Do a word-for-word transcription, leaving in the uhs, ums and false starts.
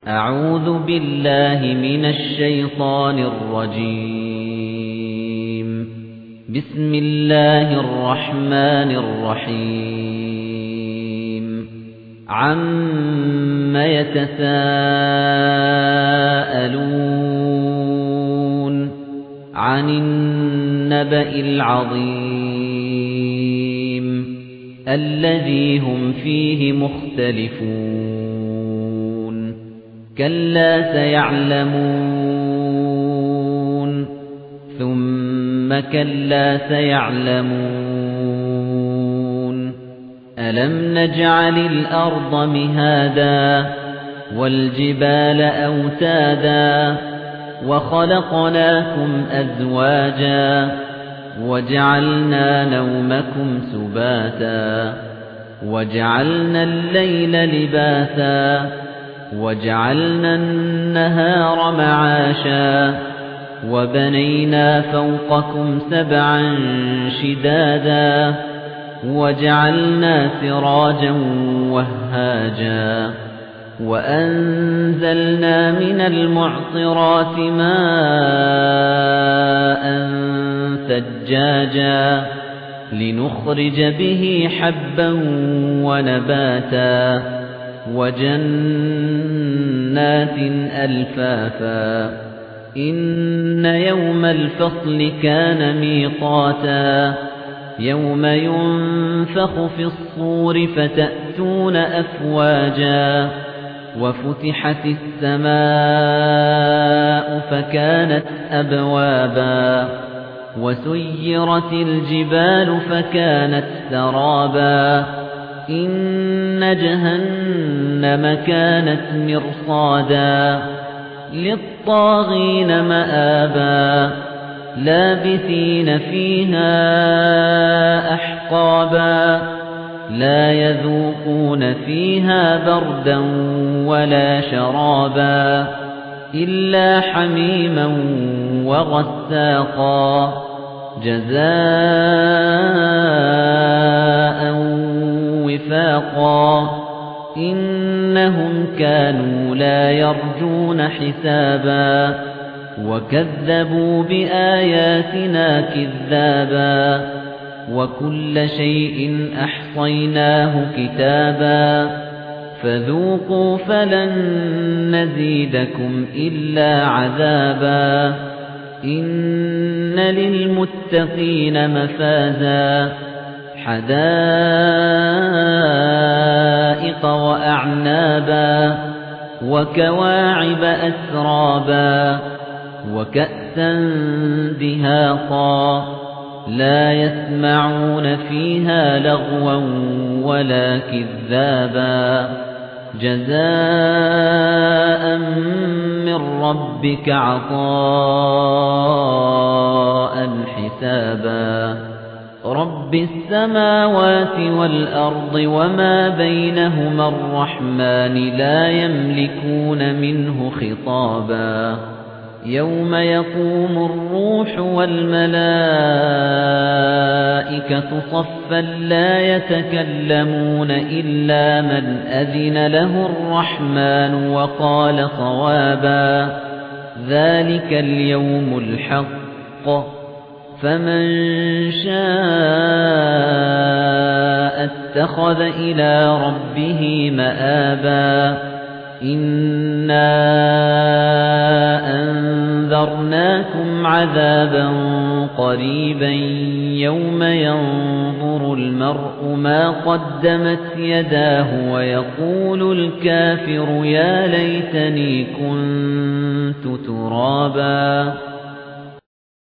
أعوذ بالله من الشيطان الرجيم بسم الله الرحمن الرحيم عَمَّ يتساءلون عن النبأ العظيم الذي هم فيه مختلفون كلا سيعلمون ثم كلا سيعلمون ألم نجعل الأرض مهادا والجبال أوتادا وخلقناكم أزواجا وجعلنا نومكم سباتا وجعلنا الليل لباسا وجعلنا النهار معاشا وبنينا فوقكم سبعا شدادا وجعلنا سراجا وهاجا وأنزلنا من المعصرات ماء ثجاجا لنخرج به حبا ونباتا وجنات ألفافا إن يوم الفصل كان ميقاتا يوم ينفخ في الصور فتأتون أفواجا وفتحت السماء فكانت أبوابا وسيرت الجبال فكانت سرابا إن جهنم كانت مرصادا للطاغين مآبا لابثين فيها أحقابا لا يذوقون فيها بردا ولا شرابا إلا حميما وغساقا جزاء وفاقا إنهم كانوا لا يرجون حسابا وكذبوا بآياتنا كذابا وكل شيء أحصيناه كتابا فذوقوا فلن نزيدكم إلا عذابا إن للمتقين مفازا حدائق وأعنابا وكواعب أترابا وكأسا دهاقا لا يسمعون فيها لغوا ولا كذابا جزاء من ربك عطاء حسابا رب السماوات والأرض وما بينهما الرحمن لا يملكون منه خطابا يوم يقوم الروح والملائكة صفا لا يتكلمون إلا من أذن له الرحمن وقال صوابا ذلك اليوم الحق فمن شاء اتخذ إلى ربه مآبا إنا أنذرناكم عذابا قريبا يوم ينظر المرء ما قدمت يداه ويقول الكافر يا ليتني كنت ترابا